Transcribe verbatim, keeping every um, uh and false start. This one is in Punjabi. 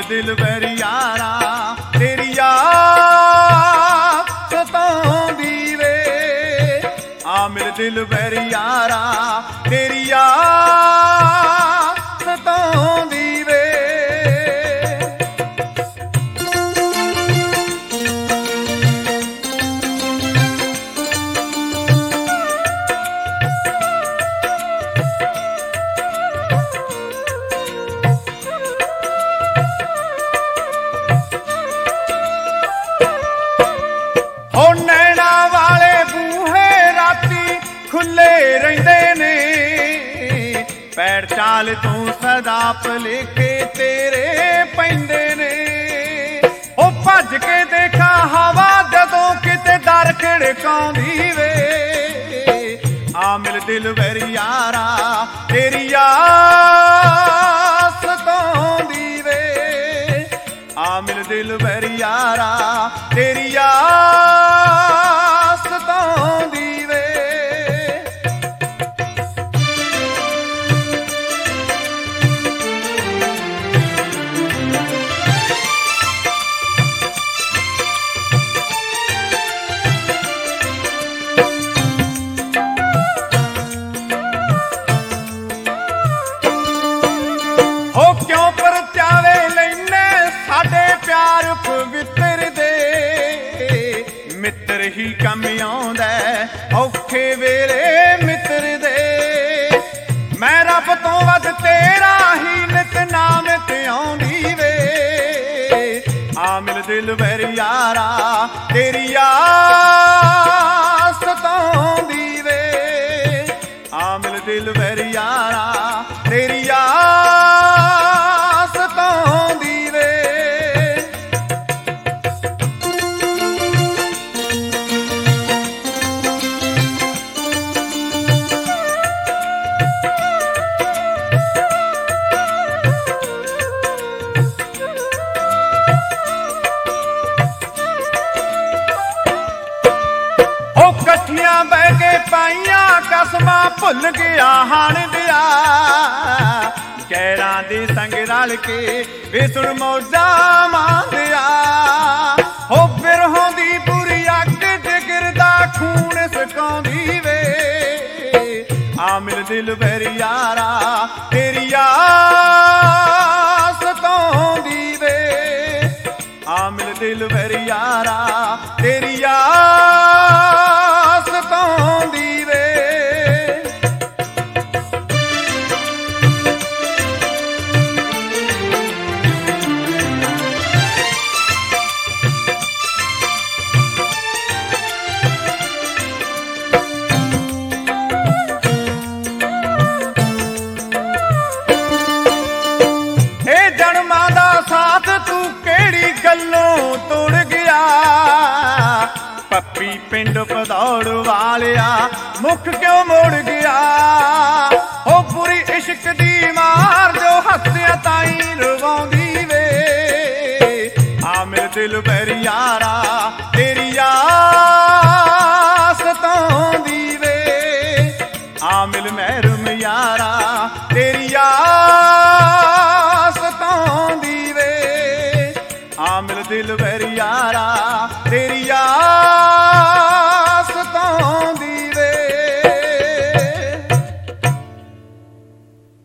ਮਿਲ ਦਿਲ ਬੈਰ ਯਾਰਾ ਤੇਰੀ ਯਾਦ ਸਤਾਉਂਦੀ ਵੇ। ਆ ਮਿਲ ਦਿਲ ਬੈਰ ਯਾਰਾ ਤੇਰੀ ਯਾਦ ਸਤਾਉਂਦੀ ਵੇ। ਹੋ ਨੈਣਾ ਵਾਲੇ ਬੂਹੇ ਰਾਤੀ ਖੁੱਲੇ ਰਹਿੰਦੇ ਨੇ, ਪੈਰ ਚਾਲ ਤੂੰ ਸਦਾ ਭੁਲੇਖੇ ਤੇਰੇ ਪੈਂਦੇ ਨੇ। ਉਹ ਭੱਜ ਕੇ ਦੇਖਾਂ ਹਵਾ ਜਦੋਂ ਕਿਤੇ ਦਰ ਖੜਕਾਉਂਦੀ ਵੇ। ਆ ਮਿਲ ਦਿਲ ਬੈਰ ਯਾਰਾ ਤੇਰੀ ਯਾਦ ਸਤਾਉਂਦੀ ਵੇ। ਆ ਮਿਲ ਦਿਲ ਬੈਰ ਯਾਰਾ ਤੇਰੀ ਯਾਦ ਸਤਾਉਂਦੀ ਵੇ। ਹੋ ਕਿਉਂ ਪਰਚਾਵੇ ਲੈਨੇ ਸਾਡੇ ਪਿਆਰ ਪਵਿੱਤਰ ਦੇ, ਮਿੱਤਰ ਹੀ ਕੰਮ ਆਉਂਦਾ ਔਖੇ ਵੇਲੇ ਮਿੱਤਰ ਦੇ। ਮੈਂ ਰੱਬ ਤੋਂ ਵੱਧ ਤੇਰਾ ਹੀ ਨਿਤ ਨਾਮ ਤੇ ਆਉਂਦੀ ਵੇ। ਆ ਮਿਲ ਦਿਲ ਬੈਰ ਯਾਰਾ ਤੇਰੀ ਯਾਦ ਸਤਾਉਂਦੀ ਵੇ। ਆ ਮਿਲ ਦਿਲ ਬੈਰ ਯਾਰਾ ਤੇਰੀ ਯਾਦ ਸਤਾਉਂਦੀ ਵੇ। ਉਹ ਇਕੱਠੀਆਂ ਬਹਿ ਕੇ ਪਾਈਆਂ ਕਸਮਾਂ ਭੁੱਲ ਗਿਆ ਹਾਣ ਦਿਆ। ਗੈਰਾਂ ਦੇ ਸੰਗ ਰਲ ਕੇ ਵੇ ਸੁਣ ਮੌਜਾਂ ਮਾਣਦਿਆ। ਹੋ ਬਿਰਹੋਂ ਦੀ ਬੁਰੀ ਅੱਗ ਜਿਗਰਦਾ ਖੂਨ ਸੁਕਾਉਂਦੀ ਵੇ। ਆ ਮਿਲ ਦਿਲ ਬੈਰ ਯਾਰਾ ਤੇਰੀ ਯਾਦ ਸਤਾਉਂਦੀ ਵੇ। ਆ ਮਿਲ ਦਿਲ ਬੈਰ ਯਾਰਾ ਤੇਰੀ ਯਾਦ ਸਤਾਉਂਦੀ ਵੇ। ਇਹ ਜਨਮਾਂ ਦਾ ਸਾਥ ਤੂੰ ਕਿਹੜੀ ਗੱਲੋਂ ਤੋੜ ਗਿਆ। ਪੱਪੀ ਪਿੰਡ ਭਦੌੜ ਵਾਲਿਆ ਮੁੱਖ ਕਿਉਂ ਮੋੜ ਗਿਆ। ਹੋ ਪੂਰੀ ਇਸ਼ਕ ਦੀ ਮਾਰ ਜੋ ਹੱਸਿਆ ਤਾਈਂ ਰਵਾਉਂਦੀ ਵੇ। ਆ ਮਿਲ ਦਿਲ ਬੈਰ ਯਾਰਾ ਤੇਰੀ ਯਾਦ ਸਤਾਉਂਦੀ ਵੇ। ਆ ਮਿਲ ਮਹਿਰਮ ਯਾਰਾ ਤੇਰੀ ਯਾਦ ਸਤਾਉਂਦੀ ਵੇ। ਆ ਮਿਲ ਦਿਲ ਬੈਰ ਯਾਰਾ ਤੇਰੀ ਯਾਦ